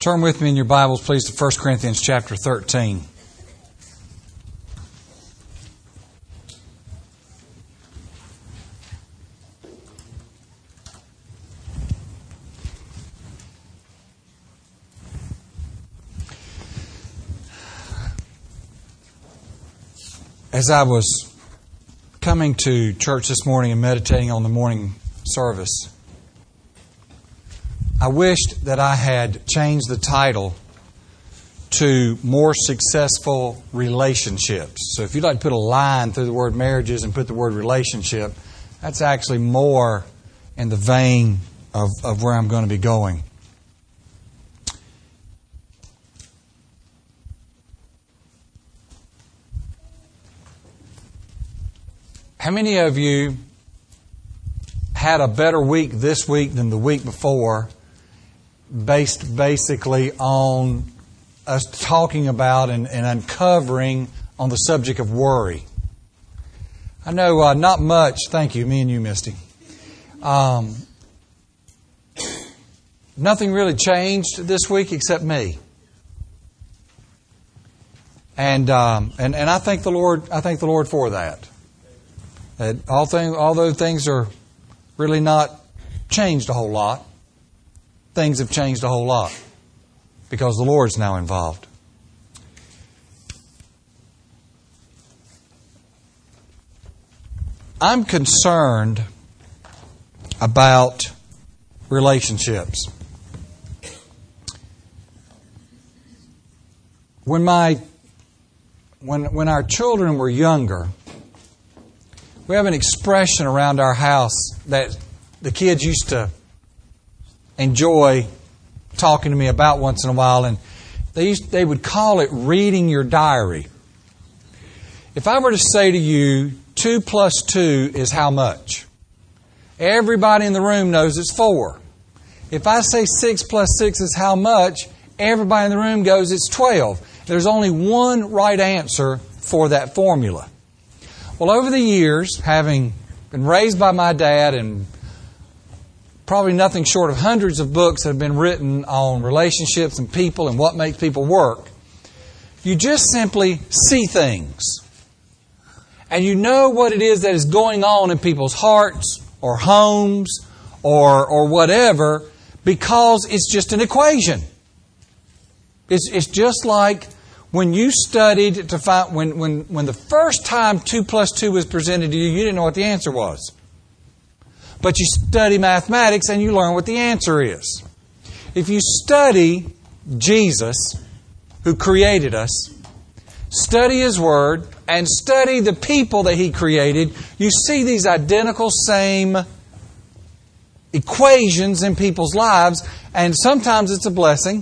Turn with me in your Bibles, please, to 1 Corinthians chapter 13. As I was coming to church this morning and meditating on the morning service, I wished that I had changed the title to More Successful Relationships. So if you'd like to put a line through the word marriages and put the word relationship, that's actually more in the vein of where I'm going to be going. How many of you had a better week this week than the week before, based basically on us talking about and uncovering on the subject of worry? I know not much. Thank you. Me and you, Misty. Nothing really changed this week except me. And I thank the Lord. I thank the Lord for that. Although things are really not changed a whole lot, things have changed a whole lot because the Lord's now involved. I'm concerned about relationships. When our children were younger, we have an expression around our house that the kids used to enjoy talking to me about once in a while, and they would call it reading your diary. If I were to say to you, 2 plus 2 is how much? Everybody in the room knows it's 4. If I say 6 plus 6 is how much, everybody in the room goes it's 12. There's only one right answer for that formula. Well, over the years, having been raised by my dad and probably nothing short of hundreds of books that have been written on relationships and people and what makes people work, you just simply see things. And you know what it is that is going on in people's hearts or homes or whatever, because it's just an equation. It's just like when you studied to find, when the first time 2 plus 2 was presented to you, you didn't know what the answer was. But you study mathematics and you learn what the answer is. If you study Jesus, who created us, study His Word, and study the people that He created, you see these identical same equations in people's lives, and sometimes it's a blessing,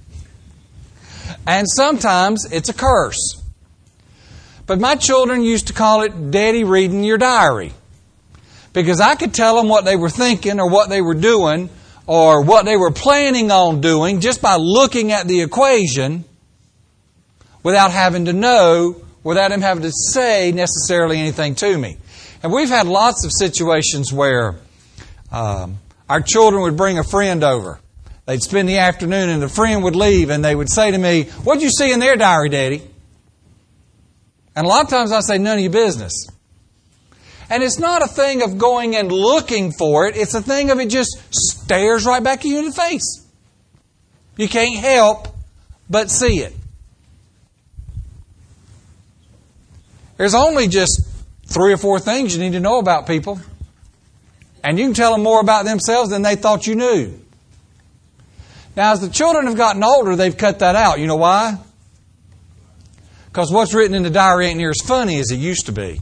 and sometimes it's a curse. But my children used to call it Daddy reading your diary. Because I could tell them what they were thinking or what they were doing or what they were planning on doing just by looking at the equation without having to know, without them having to say necessarily anything to me. And we've had lots of situations where our children would bring a friend over. They'd spend the afternoon and the friend would leave and they would say to me, "What'd you see in their diary, Daddy?" And a lot of times I say, "None of your business." And it's not a thing of going and looking for it. It's a thing of it just stares right back at you in the face. You can't help but see it. There's only just 3 or 4 things you need to know about people. And you can tell them more about themselves than they thought you knew. Now, as the children have gotten older, they've cut that out. You know why? Because what's written in the diary ain't near as funny as it used to be.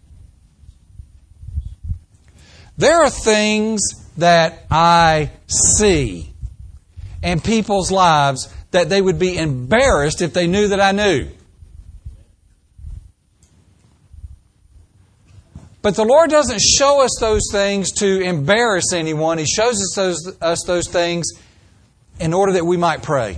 There are things that I see in people's lives that they would be embarrassed if they knew that I knew. But the Lord doesn't show us those things to embarrass anyone. He shows us those things in order that we might pray.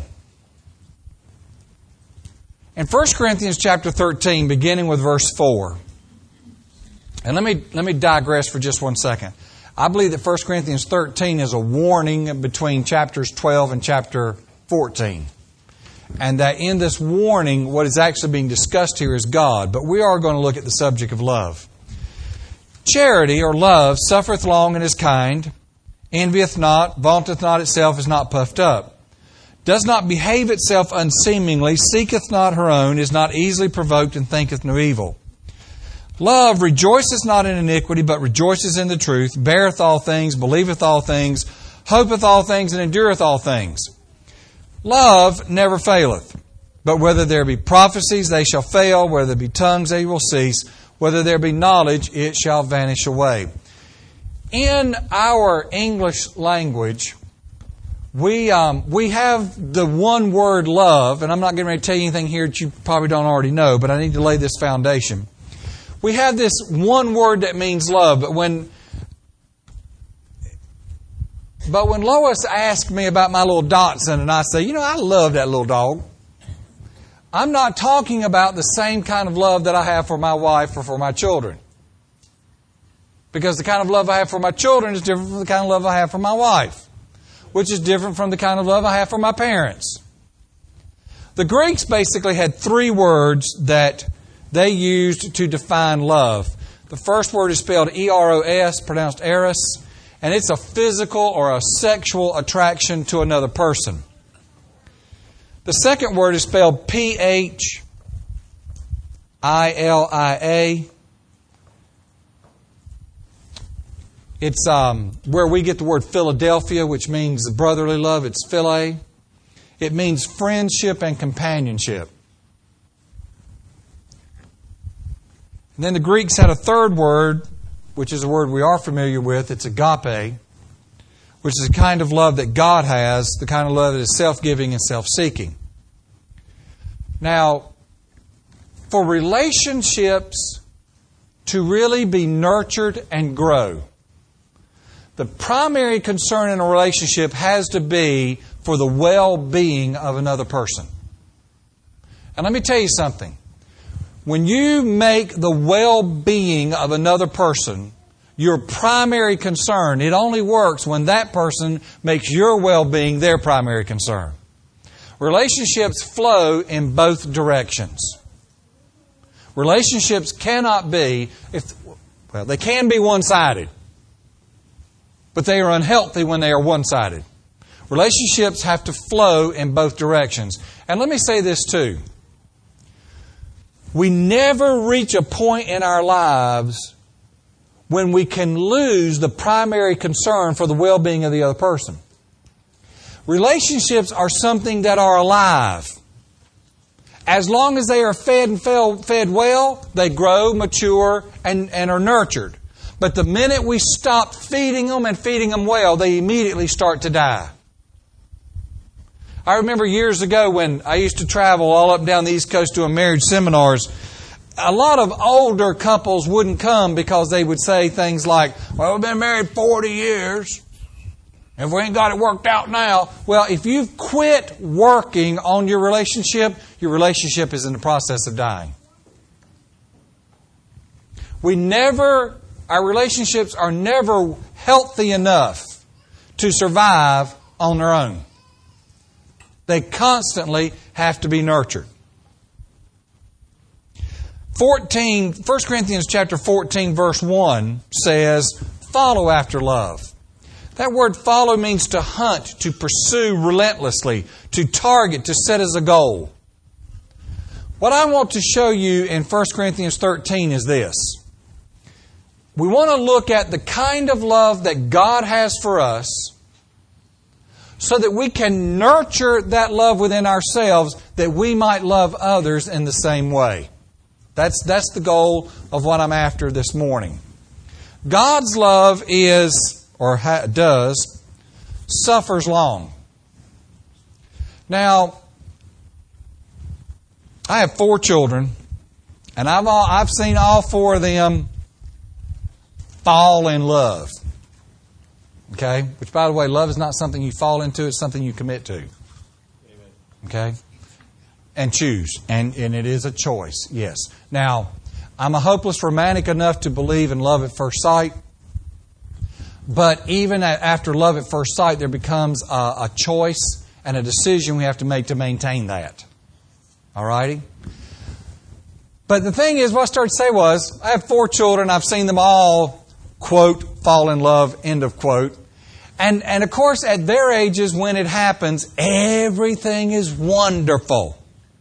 In 1 Corinthians chapter 13, beginning with verse 4. And let me digress for just 1 second. I believe that 1 Corinthians 13 is a warning between chapters 12 and chapter 14. And that in this warning, what is actually being discussed here is God. But we are going to look at the subject of love. Charity, or love, suffereth long and is kind, envieth not, vaunteth not itself, is not puffed up, does not behave itself unseemingly, seeketh not her own, is not easily provoked, and thinketh no evil. Love rejoiceth not in iniquity, but rejoices in the truth, beareth all things, believeth all things, hopeth all things, and endureth all things. Love never faileth, but whether there be prophecies, they shall fail, whether there be tongues, they will cease, whether there be knowledge, it shall vanish away. In our English language, we have the one word love, and I'm not going to tell you anything here that you probably don't already know, but I need to lay this foundation. We have this one word that means love, but when Lois asked me about my little Dachshund, and I say, I love that little dog, I'm not talking about the same kind of love that I have for my wife or for my children. Because the kind of love I have for my children is different from the kind of love I have for my wife, which is different from the kind of love I have for my parents. The Greeks basically had three words that they used to define love. The first word is spelled eros, pronounced eros, and it's a physical or a sexual attraction to another person. The second word is spelled philia. It's where we get the word Philadelphia, which means brotherly love. It's philia. It means friendship and companionship. And then the Greeks had a third word, which is a word we are familiar with. It's agape, which is the kind of love that God has, the kind of love that is self-giving and self-seeking. Now, for relationships to really be nurtured and grow, the primary concern in a relationship has to be for the well-being of another person. And let me tell you something. When you make the well-being of another person your primary concern, it only works when that person makes your well-being their primary concern. Relationships flow in both directions. Relationships cannot be, they can be one-sided, but they are unhealthy when they are one-sided. Relationships have to flow in both directions. And let me say this too. We never reach a point in our lives when we can lose the primary concern for the well-being of the other person. Relationships are something that are alive. As long as they are fed well, they grow, mature, and are nurtured. But the minute we stop feeding them and feeding them well, they immediately start to die. I remember years ago when I used to travel all up and down the East Coast doing marriage seminars, a lot of older couples wouldn't come because they would say things like, well, we've been married 40 years. If we ain't got it worked out now. Well, if you've quit working on your relationship is in the process of dying. Our relationships are never healthy enough to survive on their own. They constantly have to be nurtured. 1 Corinthians chapter 14, verse 1 says, follow after love. That word follow means to hunt, to pursue relentlessly, to target, to set as a goal. What I want to show you in 1 Corinthians 13 is this. We want to look at the kind of love that God has for us so that we can nurture that love within ourselves that we might love others in the same way. That's the goal of what I'm after this morning. God's love suffers long. Now, I have 4 children, and I've seen all 4 of them fall in love. Okay? Which, by the way, love is not something you fall into, it's something you commit to. Okay? And choose. And it is a choice, yes. Now, I'm a hopeless romantic enough to believe in love at first sight. But even after love at first sight, there becomes a choice and a decision we have to make to maintain that. All righty? But the thing is, what I started to say was, I have 4 children. I've seen them all, quote, fall in love, end of quote. And of course, at their ages, when it happens, everything is wonderful.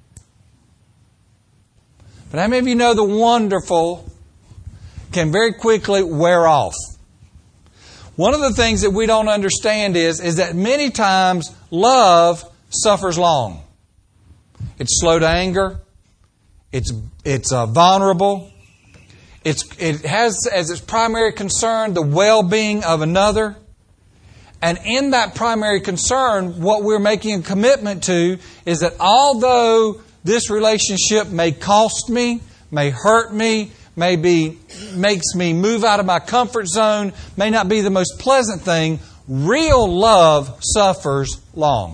But how many of you know the wonderful can very quickly wear off? One of the things that we don't understand is that many times love suffers long. It's slow to anger. It's vulnerable. It has as its primary concern the well-being of another. And in that primary concern, what we're making a commitment to is that although this relationship may cost me, may hurt me, makes me move out of my comfort zone, may not be the most pleasant thing, real love suffers long.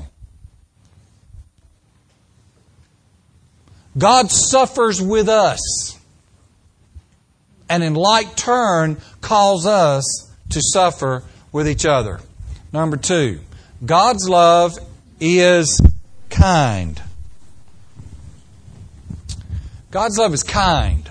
God suffers with us, and in like turn calls us to suffer with each other. Number 2, God's love is kind. God's love is kind.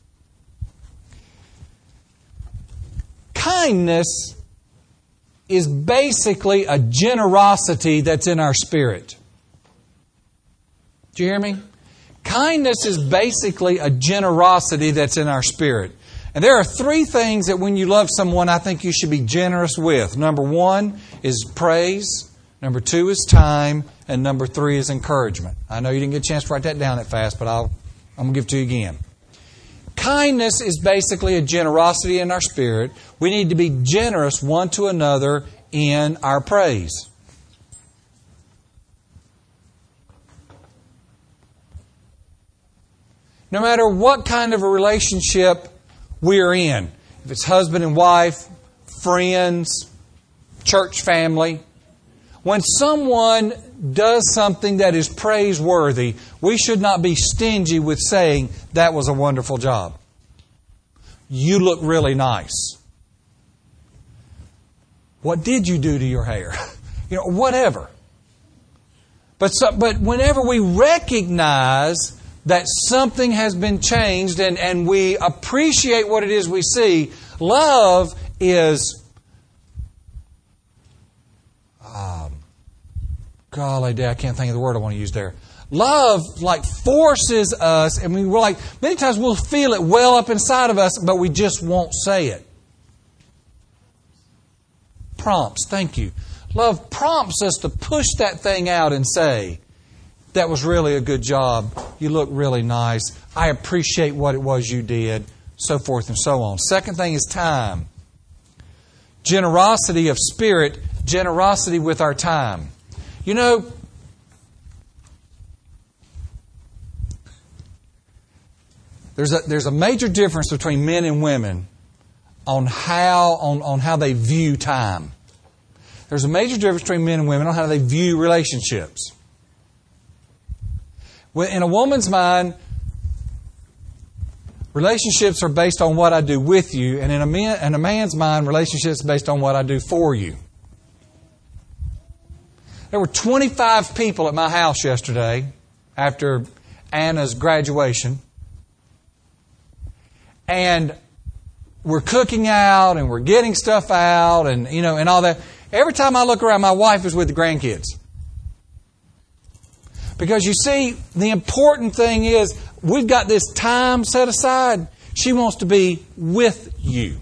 Kindness is basically a generosity that's in our spirit. Do you hear me? Kindness is basically a generosity that's in our spirit. And there are 3 things that when you love someone, I think you should be generous with. Number 1 is praise. Number 2 is time. And number 3 is encouragement. I know you didn't get a chance to write that down that fast, but I'm going to give it to you again. Kindness is basically a generosity in our spirit. We need to be generous one to another in our praise. No matter what kind of a relationship we're in, if it's husband and wife, friends, church family, when someone does something that is praiseworthy, we should not be stingy with saying, that was a wonderful job. You look really nice. What did you do to your hair? Whatever. But whenever we recognize that something has been changed and we appreciate what it is we see, love is... golly, I can't think of the word I want to use there. Love forces us, and we're many times we'll feel it well up inside of us, but we just won't say it. Prompts, thank you. Love prompts us to push that thing out and say, that was really a good job. You look really nice. I appreciate what it was you did, so forth and so on. Second thing is time. Generosity of spirit, generosity with our time. There's a major difference between men and women on how they view time. There's a major difference between men and women on how they view relationships. In a woman's mind, relationships are based on what I do with you, and in a man's mind, relationships are based on what I do for you. There were 25 people at my house yesterday after Anna's graduation. And we're cooking out and we're getting stuff out and all that. Every time I look around, my wife is with the grandkids. Because you see, the important thing is we've got this time set aside. She wants to be with you.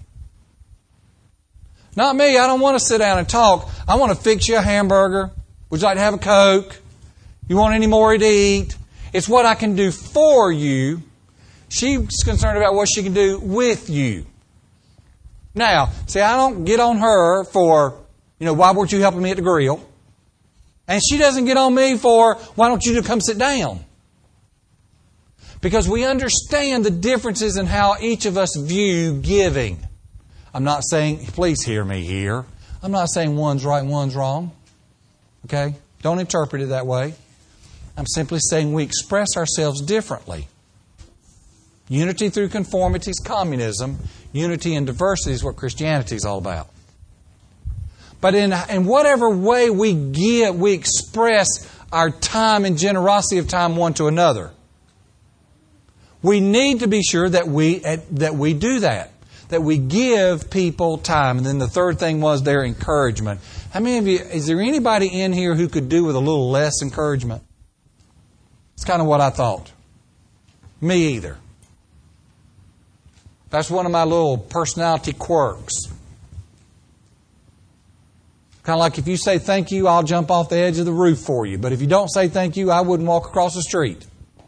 Not me. I don't want to sit down and talk. I want to fix you a hamburger. Would you like to have a Coke? You want any more to eat? It's what I can do for you. She's concerned about what she can do with you. Now, see, I don't get on her for, why weren't you helping me at the grill? And she doesn't get on me for, why don't you come sit down? Because we understand the differences in how each of us view giving. I'm not saying, please hear me here. I'm not saying one's right and one's wrong. Okay? Don't interpret it that way. I'm simply saying we express ourselves differently. Unity through conformity is communism. Unity and diversity is what Christianity is all about. But in whatever way we give, we express our time and generosity of time one to another. We need to be sure that we do that. That we give people time. And then the third thing was their encouragement. How many of you, is there anybody in here who could do with a little less encouragement? It's kind of what I thought. Me either. That's one of my little personality quirks. Kind of like if you say thank you, I'll jump off the edge of the roof for you. But if you don't say thank you, I wouldn't walk across the street.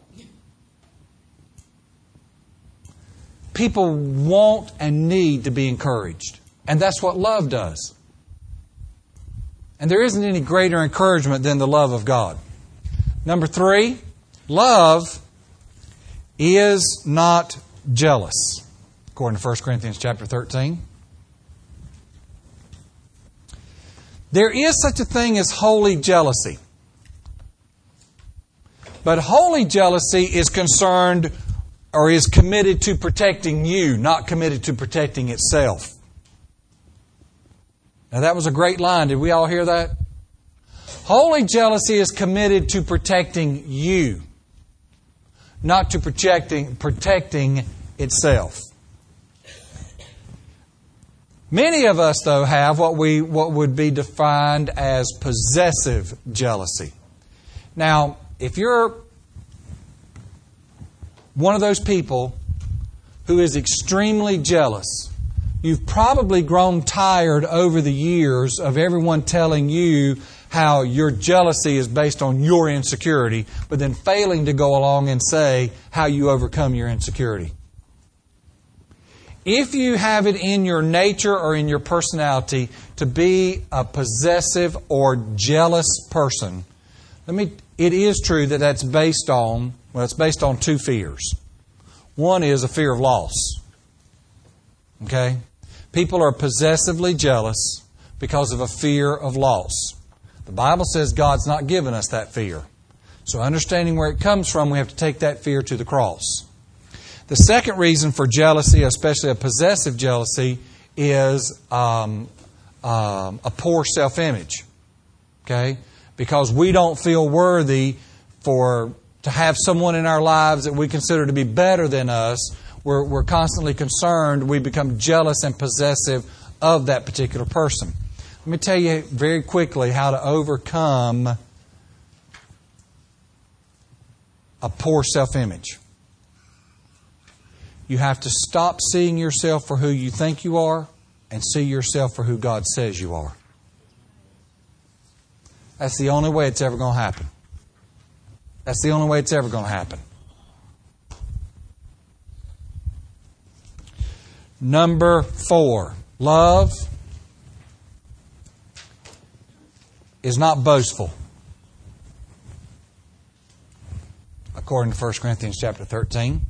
People want and need to be encouraged. And that's what love does. And there isn't any greater encouragement than the love of God. Number 3, love is not jealous, according to 1 Corinthians chapter 13. There is such a thing as holy jealousy. But holy jealousy is concerned or is committed to protecting you, not committed to protecting itself. Now that was a great line. Did we all hear that? Holy jealousy is committed to protecting you, not to protecting itself. Many of us, though, have what would be defined as possessive jealousy. Now, if you're one of those people who is extremely jealous, you've probably grown tired over the years of everyone telling you how your jealousy is based on your insecurity, but then failing to go along and say how you overcome your insecurity. If you have it in your nature or in your personality to be a possessive or jealous person, it is true that it's based on 2 fears. One is a fear of loss. Okay? People are possessively jealous because of a fear of loss. The Bible says God's not given us that fear. So understanding where it comes from, we have to take that fear to the cross. The second reason for jealousy, especially a possessive jealousy, is a poor self-image. Okay? Because we don't feel worthy to have someone in our lives that we consider to be better than us. We're constantly concerned. We become jealous and possessive of that particular person. Let me tell you very quickly how to overcome a poor self-image. You have to stop seeing yourself for who you think you are and see yourself for who God says you are. That's the only way it's ever going to happen. That's the only way it's ever going to happen. Number 4, love is not boastful. According to 1 Corinthians chapter 13.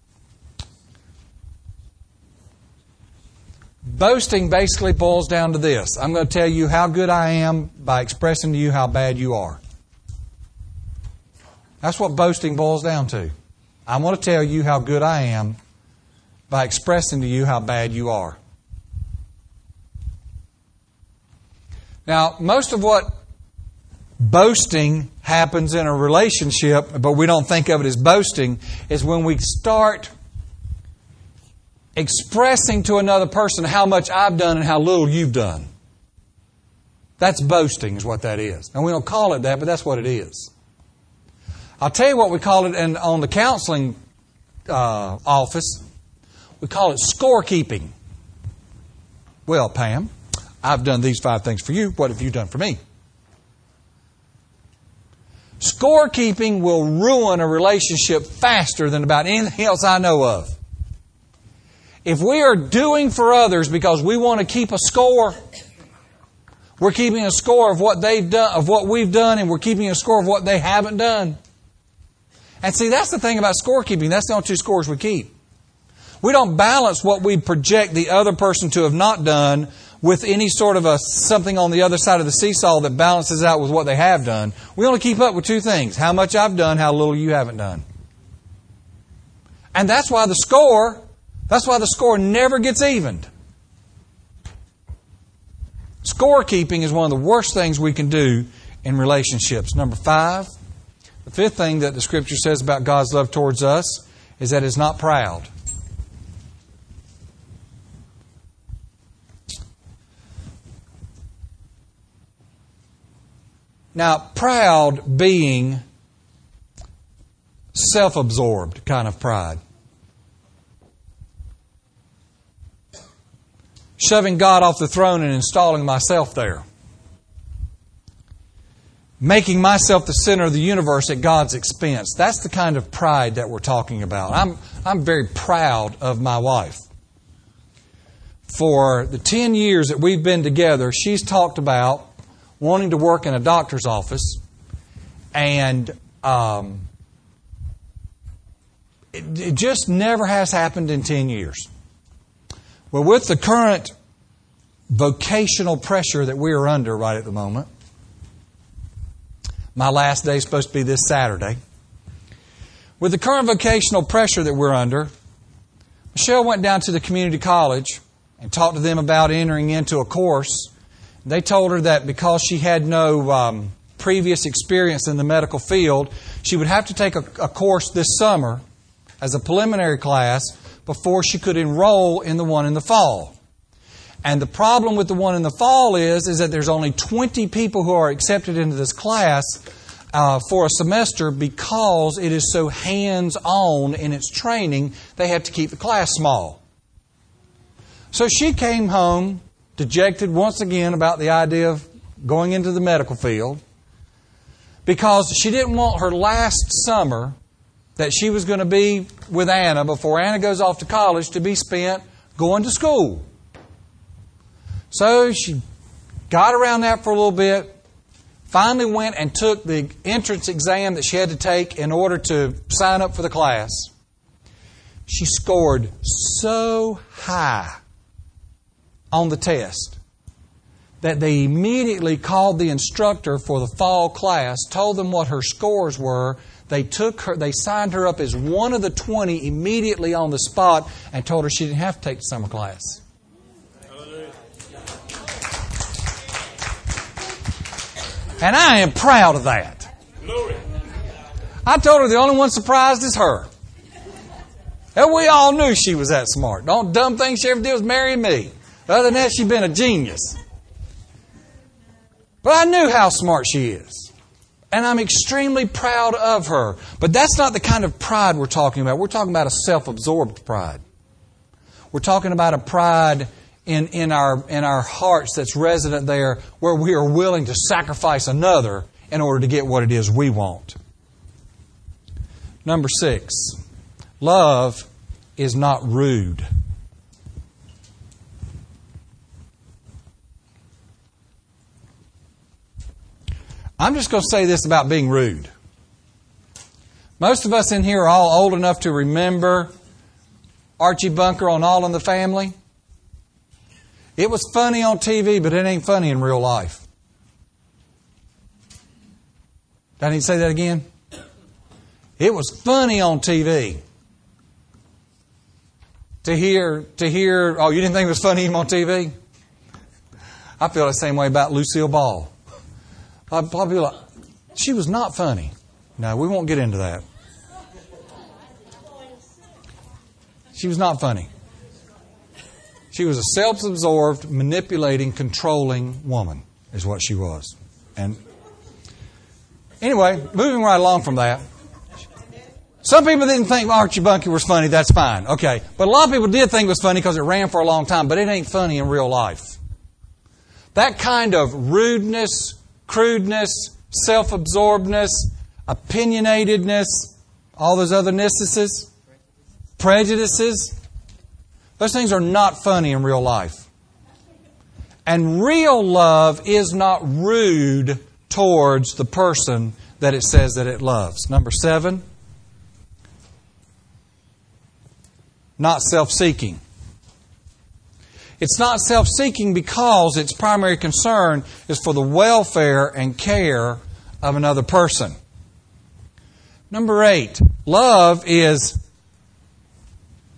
Boasting basically boils down to this. I'm going to tell you how good I am by expressing to you how bad you are. That's what boasting boils down to. I want to tell you how good I am by expressing to you how bad you are. Now, most of what boasting happens in a relationship, but we don't think of it as boasting, is when we start expressing to another person how much I've done and how little you've done. That's boasting is what that is. And we don't call it that, but that's what it is. I'll tell you what we call it on the counseling office. We call it scorekeeping. Well, Pam, I've done these 5 things for you. What have you done for me? Scorekeeping will ruin a relationship faster than about anything else I know of. If we are doing for others because we want to keep a score, we're keeping a score of what they've done, of what we've done, and we're keeping a score of what they haven't done. And see, that's the thing about scorekeeping. That's the only 2 scores we keep. We don't balance what we project the other person to have not done with any sort of something on the other side of the seesaw that balances out with what they have done. We only keep up with 2 things. How much I've done, how little you haven't done. And that's why the score never gets evened. Scorekeeping is one of the worst things we can do in relationships. Number 5, the 5th thing that the Scripture says about God's love towards us is that it's not proud. Now, proud being self-absorbed kind of pride. Shoving God off the throne and installing myself there. Making myself the center of the universe at God's expense. That's the kind of pride that we're talking about. I'm very proud of my wife. For the 10 years that we've been together, she's talked about wanting to work in a doctor's office, and it just never has happened in 10 years. Well, with the current vocational pressure that we are under right at the moment, my last day is supposed to be this Saturday. With the current vocational pressure that we're under, Michelle went down to the community college and talked to them about entering into a course. They told her that because she had no previous experience in the medical field, she would have to take a course this summer as a preliminary class before she could enroll in the one in the fall. And the problem with the one in the fall is that there's only 20 people who are accepted into this class for a semester because it is so hands-on in its training, they have to keep the class small. So she came home dejected once again about the idea of going into the medical field because she didn't want her last summer that she was going to be with Anna before Anna goes off to college to be spent going to school. So she got around that for a little bit, finally went and took the entrance exam that she had to take in order to sign up for the class. She scored so high on the test that they immediately called the instructor for the fall class, told them what her scores were. They signed her up as one of the 20 immediately on the spot and told her she didn't have to take the summer class. And I am proud of that. I told her the only one surprised is her. And we all knew she was that smart. The only dumb thing she ever did was marry me. Other than that, she's been a genius. But I knew how smart she is. And I'm extremely proud of her. But that's not the kind of pride we're talking about. We're talking about a self-absorbed pride. We're talking about a pride in our hearts that's resident there where we are willing to sacrifice another in order to get what it is we want. Number 6, love is not rude. I'm just going to say this about being rude. Most of us in here are all old enough to remember Archie Bunker on All in the Family. It was funny on TV, but it ain't funny in real life. Did I need to say that again? It was funny on TV. To hear, oh, you didn't think it was funny even on TV? I feel the same way about Lucille Ball. I'd probably be like, she was not funny. No, we won't get into that. She was not funny. She was a self-absorbed, manipulating, controlling woman, is what she was. And anyway, moving right along from that. Some people didn't think Archie Bunker was funny. That's fine. Okay. But a lot of people did think it was funny because it ran for a long time. But it ain't funny in real life. That kind of rudeness, crudeness, self-absorbedness, opinionatedness, all those other prejudices, those things are not funny in real life. And real love is not rude towards the person that it says that it loves. Number 7, not self-seeking. It's not self-seeking because its primary concern is for the welfare and care of another person. Number 8, love is...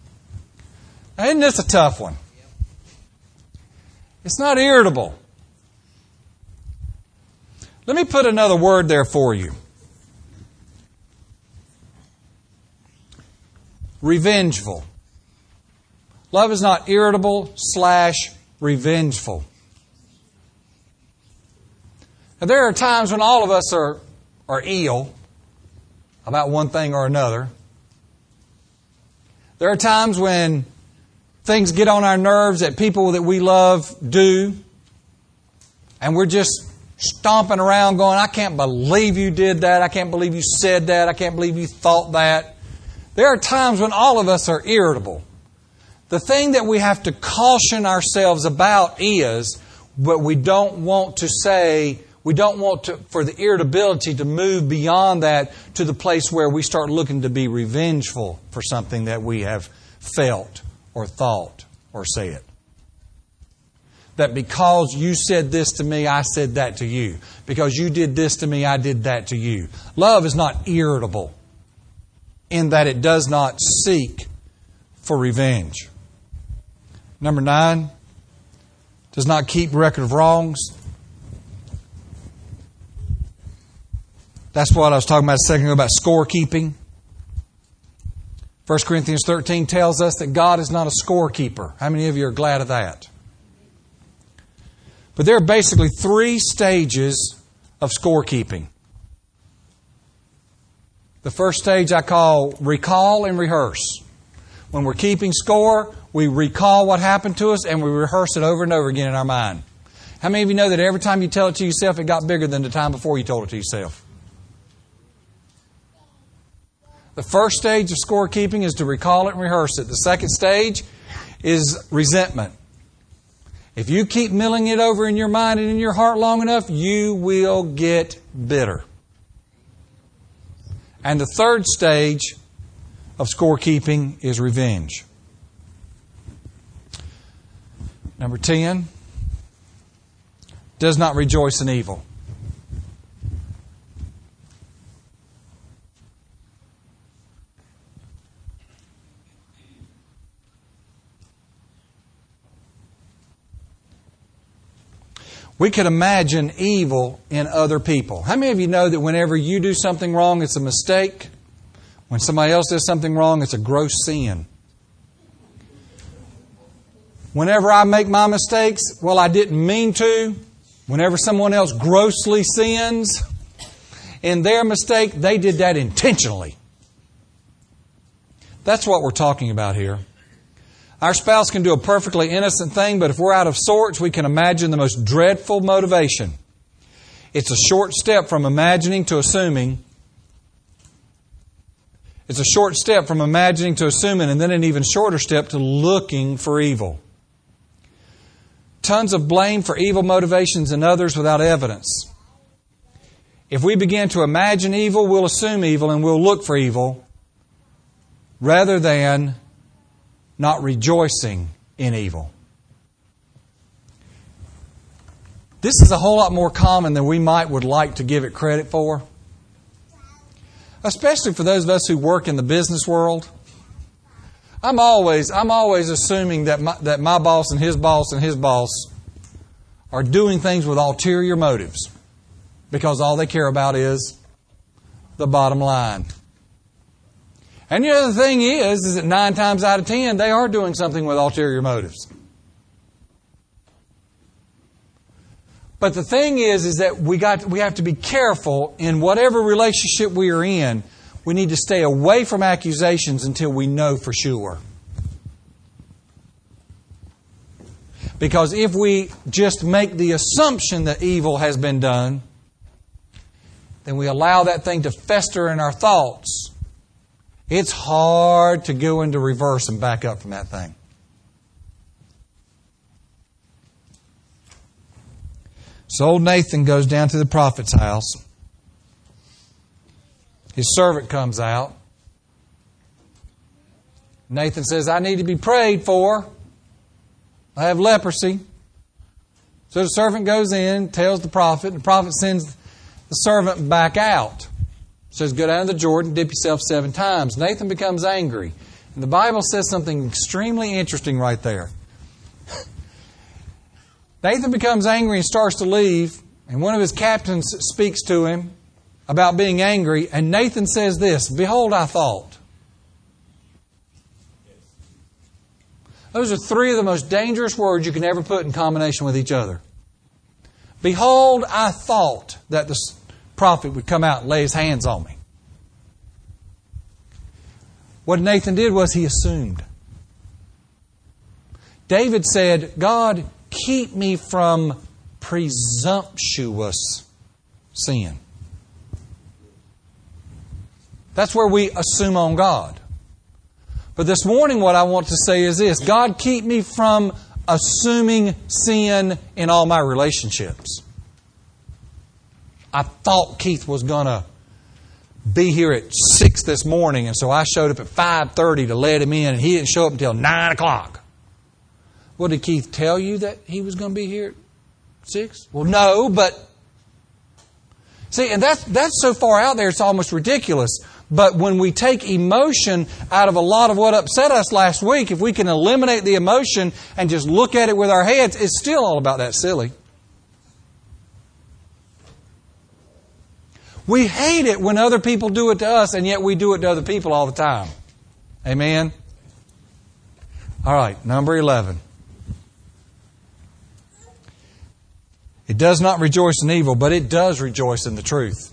Now, isn't this a tough one? It's not irritable. Let me put another word there for you. Revengeful. Love is not irritable / revengeful. Now, there are times when all of us are ill about one thing or another. There are times when things get on our nerves that people that we love do, and we're just stomping around going, I can't believe you did that. I can't believe you said that. I can't believe you thought that. There are times when all of us are irritable. The thing that we have to caution ourselves about is, but we don't want to say, we don't want to, for the irritability to move beyond that to the place where we start looking to be revengeful for something that we have felt or thought or said. That because you said this to me, I said that to you. Because you did this to me, I did that to you. Love is not irritable in that it does not seek for revenge. Number 9, does not keep record of wrongs. That's what I was talking about a second ago about scorekeeping. 1 Corinthians 13 tells us that God is not a scorekeeper. How many of you are glad of that? But there are basically 3 stages of scorekeeping. The first stage I call recall and rehearse. When we're keeping score, we recall what happened to us and we rehearse it over and over again in our mind. How many of you know that every time you tell it to yourself, it got bigger than the time before you told it to yourself? The first stage of scorekeeping is to recall it and rehearse it. The second stage is resentment. If you keep milling it over in your mind and in your heart long enough, you will get bitter. And the third stage of scorekeeping is revenge. Number 10, does not rejoice in evil. We could imagine evil in other people. How many of you know that whenever you do something wrong, it's a mistake? When somebody else does something wrong, it's a gross sin. Whenever I make my mistakes, well, I didn't mean to. Whenever someone else grossly sins in their mistake, they did that intentionally. That's what we're talking about here. Our spouse can do a perfectly innocent thing, but if we're out of sorts, we can imagine the most dreadful motivation. It's a short step from imagining to assuming. It's a short step from imagining to assuming, and then an even shorter step to looking for evil. Tons of blame for evil motivations in others without evidence. If we begin to imagine evil, we'll assume evil and we'll look for evil rather than not rejoicing in evil. This is a whole lot more common than we would like to give it credit for. Especially for those of us who work in the business world. I'm always assuming that my boss and his boss and his boss are doing things with ulterior motives because all they care about is the bottom line. And the other thing is that 9 times out of 10, they are doing something with ulterior motives. But the thing is that we have to be careful in whatever relationship we are in. We need to stay away from accusations until we know for sure. Because if we just make the assumption that evil has been done, then we allow that thing to fester in our thoughts. It's hard to go into reverse and back up from that thing. So old Nathan goes down to the prophet's house. His servant comes out. Nathan says, I need to be prayed for. I have leprosy. So the servant goes in, tells the prophet, and the prophet sends the servant back out. Says, go down to the Jordan, dip yourself 7 times. Nathan becomes angry. And the Bible says something extremely interesting right there. Nathan becomes angry and starts to leave. And one of his captains speaks to him about being angry, and Nathan says this, "Behold, I thought." Those are three of the most dangerous words you can ever put in combination with each other. Behold, I thought that the prophet would come out and lay his hands on me. What Nathan did was he assumed. David said, "God, keep me from presumptuous sin." That's where we assume on God. But this morning what I want to say is this: God, keep me from assuming sin in all my relationships. I thought Keith was going to be here at 6 this morning, and so I showed up at 5:30 to let him in, and he didn't show up until 9 o'clock. Well, did Keith tell you that he was going to be here at 6? Well, no, but... See, and that's so far out there, it's almost ridiculous. But when we take emotion out of a lot of what upset us last week, if we can eliminate the emotion and just look at it with our heads, it's still all about that silly. We hate it when other people do it to us, and yet we do it to other people all the time. Amen? All right, number 11. It does not rejoice in evil, but it does rejoice in the truth.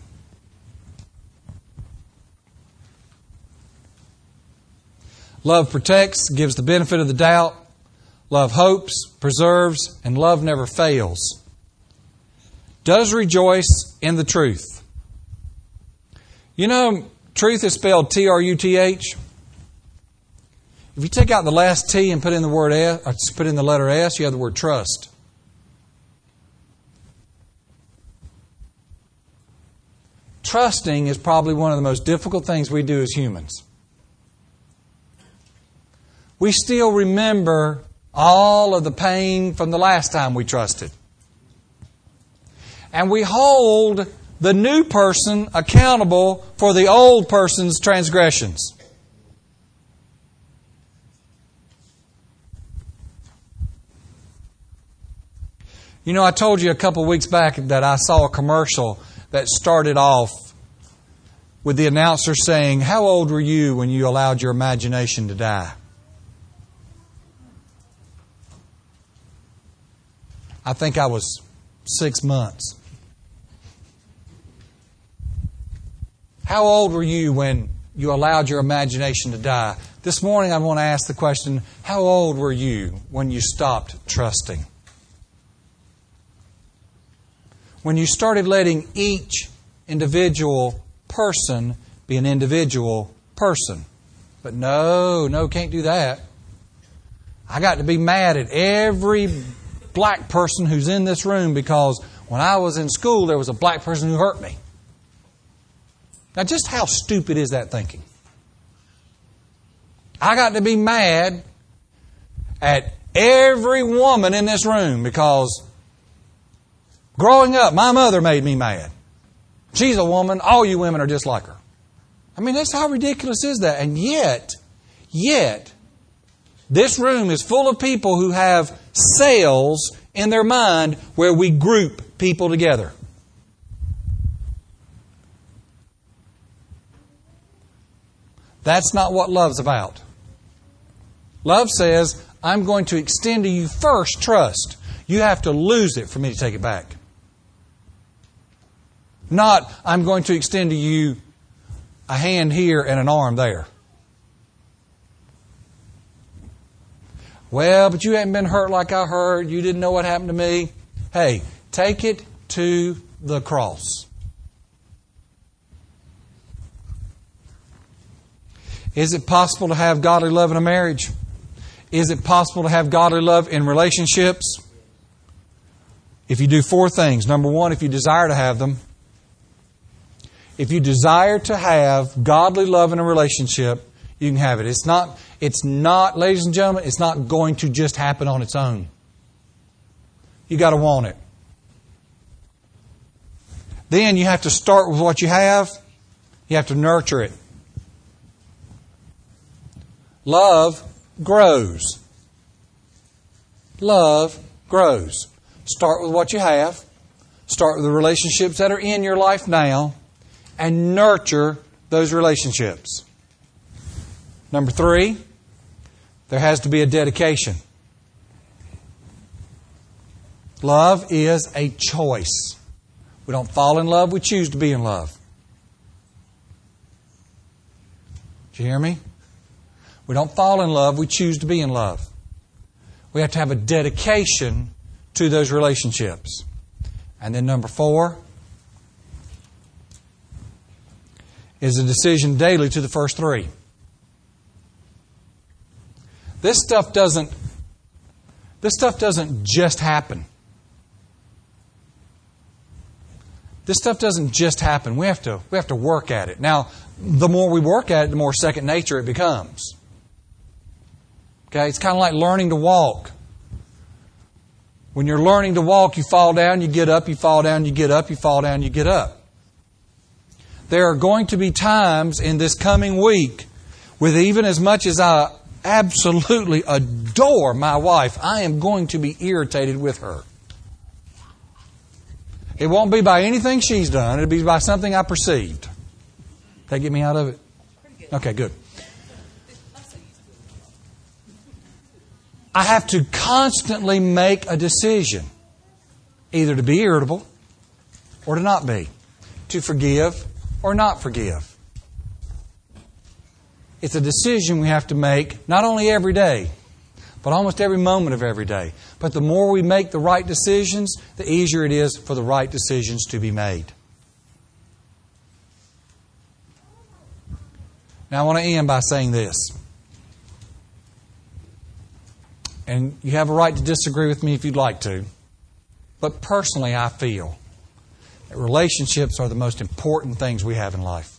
Love protects, gives the benefit of the doubt. Love hopes, preserves, and love never fails. Does rejoice in the truth. You know, truth is spelled T-R-U-T-H. If you take out the last T and put in the word S, or put in the letter S, you have the word trust. Trusting is probably one of the most difficult things we do as humans. We still remember all of the pain from the last time we trusted. And we hold the new person accountable for the old person's transgressions. You know, I told you a couple weeks back that I saw a commercial that started off with the announcer saying, "How old were you when you allowed your imagination to die?" I think I was 6 months. How old were you when you allowed your imagination to die? This morning I want to ask the question, how old were you when you stopped trusting? When you started letting each individual person be an individual person. But no, can't do that. I got to be mad at every black person who's in this room because when I was in school there was a black person who hurt me. Now just how stupid is that thinking? I got to be mad at every woman in this room because growing up, my mother made me mad. She's a woman. All you women are just like her. I mean, that's how ridiculous is that? And yet, this room is full of people who have cells in their mind where we group people together. That's not what love's about. Love says, I'm going to extend to you first trust. You have to lose it for me to take it back. Not, I'm going to extend to you a hand here and an arm there. Well, but you haven't been hurt like I hurt. You didn't know what happened to me. Hey, take it to the cross. Is it possible to have godly love in a marriage? Is it possible to have godly love in relationships? If you do 4 things. Number 1, if you desire to have them. If you desire to have godly love in a relationship, you can have it. It's not, ladies and gentlemen, it's not going to just happen on its own. You got to want it. Then you have to start with what you have. You have to nurture it. Love grows. Love grows. Start with what you have. Start with the relationships that are in your life now and nurture those relationships. Number 3, there has to be a dedication. Love is a choice. We don't fall in love, we choose to be in love. Did you hear me? We don't fall in love, we choose to be in love. We have to have a dedication to those relationships. And then number 4 is a decision daily to the first 3. This stuff doesn't just happen. This stuff doesn't just happen. We have to work at it. Now, the more we work at it, the more second nature it becomes. Okay, it's kind of like learning to walk. When you're learning to walk, you fall down, you get up, you fall down, you get up, you fall down, you get up. There are going to be times in this coming week with even as much as I absolutely adore my wife, I am going to be irritated with her. It won't be by anything she's done. It'll be by something I perceived. That get me out of it? Okay, good. I have to constantly make a decision, either to be irritable or to not be, to forgive or not forgive. It's a decision we have to make not only every day, but almost every moment of every day. But the more we make the right decisions, the easier it is for the right decisions to be made. Now I want to end by saying this. And you have a right to disagree with me if you'd like to. But personally, I feel that relationships are the most important things we have in life.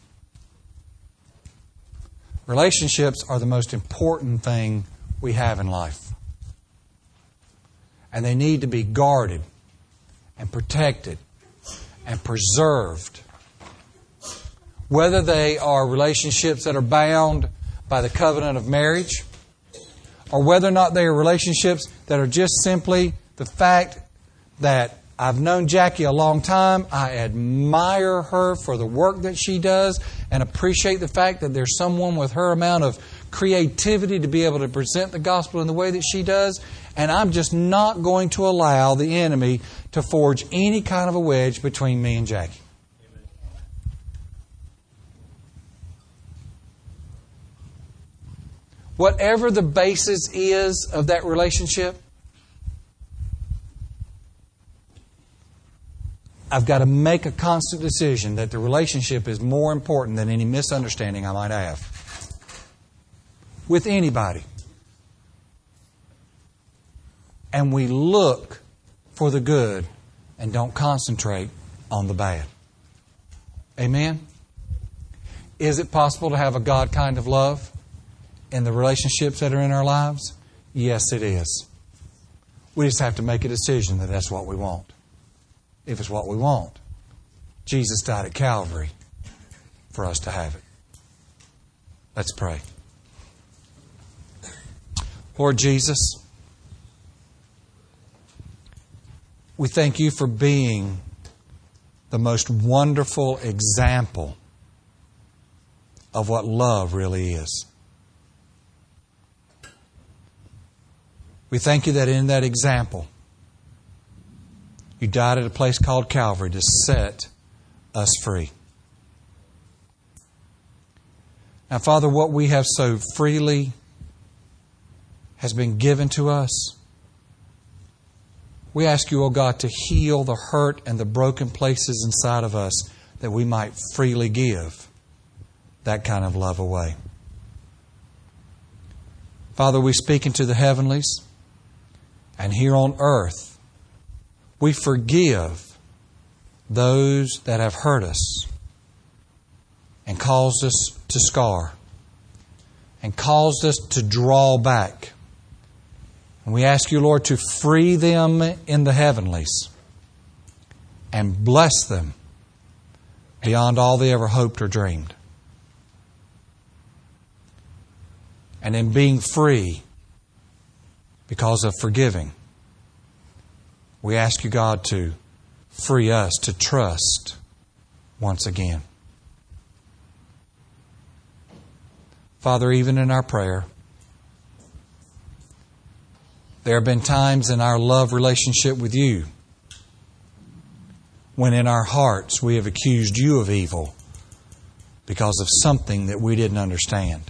Relationships are the most important thing we have in life. And they need to be guarded and protected and preserved. Whether they are relationships that are bound by the covenant of marriage, or whether or not they are relationships that are just simply the fact that I've known Jackie a long time, I admire her for the work that she does and appreciate the fact that there's someone with her amount of creativity to be able to present the gospel in the way that she does, and I'm just not going to allow the enemy to forge any kind of a wedge between me and Jackie. Whatever the basis is of that relationship, I've got to make a constant decision that the relationship is more important than any misunderstanding I might have with anybody. And we look for the good and don't concentrate on the bad. Amen? Is it possible to have a God kind of love in the relationships that are in our lives? Yes, it is. We just have to make a decision that that's what we want. If it's what we want, Jesus died at Calvary for us to have it. Let's pray. Lord Jesus, we thank you for being the most wonderful example of what love really is. We thank you that in that example, you died at a place called Calvary to set us free. Now, Father, what we have so freely has been given to us. We ask you, O God, to heal the hurt and the broken places inside of us that we might freely give that kind of love away. Father, we speak into the heavenlies, and here on earth, we forgive those that have hurt us and caused us to scar and caused us to draw back. And we ask you, Lord, to free them in the heavenlies and bless them beyond all they ever hoped or dreamed. And in being free because of forgiving, we ask you, God, to free us to trust once again. Father, even in our prayer, there have been times in our love relationship with You when in our hearts we have accused You of evil because of something that we didn't understand.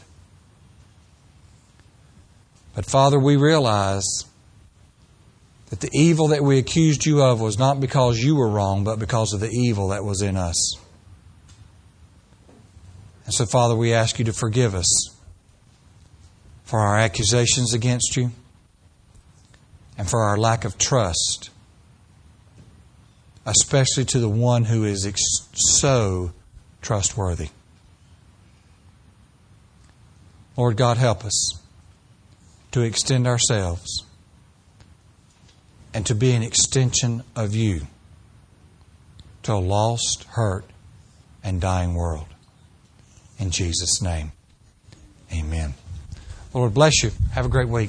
But Father, we realize that the evil that we accused You of was not because You were wrong, but because of the evil that was in us. And so, Father, we ask You to forgive us for our accusations against You and for our lack of trust, especially to the one who is so trustworthy. Lord God, help us to extend ourselves and to be an extension of You to a lost, hurt, and dying world. In Jesus' name, amen. Lord bless you. Have a great week.